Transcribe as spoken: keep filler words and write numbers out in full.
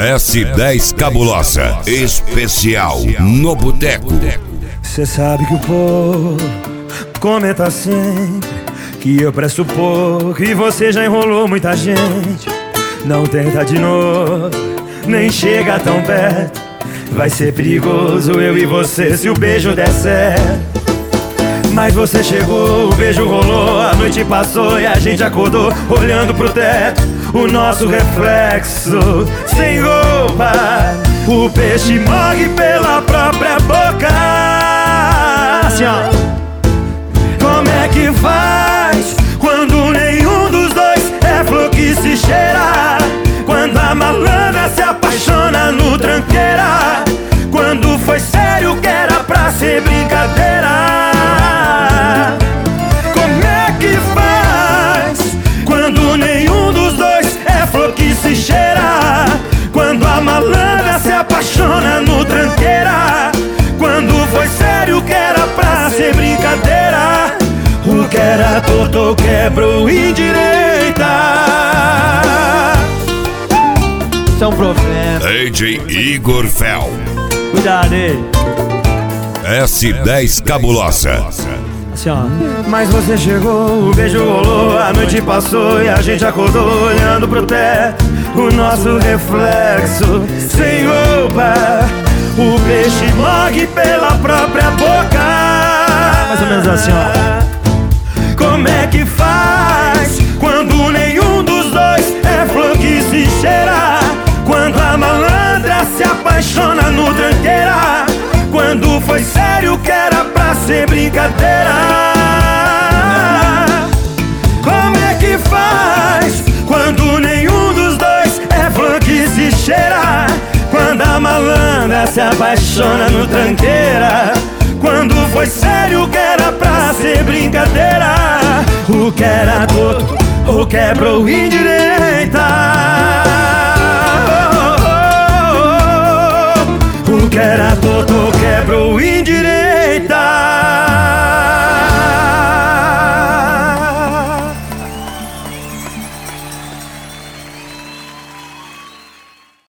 S dez Cabulosa, especial no Boteco. Cê sabe que o povo comenta sempre que eu presto pouco e você já enrolou muita gente. Não tenta de novo, nem chega tão perto. Vai ser perigoso eu e você se o beijo der certo. Mas você chegou, o beijo rolou, a noite passou e a gente acordou olhando pro teto, o nosso reflexo sem roupa. O peixe morre pela própria boca. Assim, ó. Como é que faz quando nenhum dos dois é flor que se cheira? Quando a malandra se apaixona no tranqueira? Quando foi sério que era pra ser brincadeira? Como é que faz quando nenhum dos dois é flor que se cheira? Quando a malandra se apaixona no tranqueira? Quando foi sério que era pra ser brincadeira? O que era torto quebrou indireita. Isso é um problema. D J Igor Fel. Cuidado aí. S dez Cabulosa. Assim, ó. Mas você chegou, o beijo rolou, a noite passou e a gente acordou olhando pro teto, o nosso reflexo sem roupa. O peixe morre pela própria boca. Mais ou menos assim, ó. Como é que faz quando nenhum dos dois é flor que se cheira? Quando a malandra se apaixona no tranqueira? Quando foi sério que era pra ser brincadeira? Como é que faz quando nenhum dos dois é flor que se cheira? Quando a malandra se apaixona no tranqueira? Quando foi sério que era pra ser brincadeira? O que era torto, o quebrou indireita. O que era torto quebrou indireita.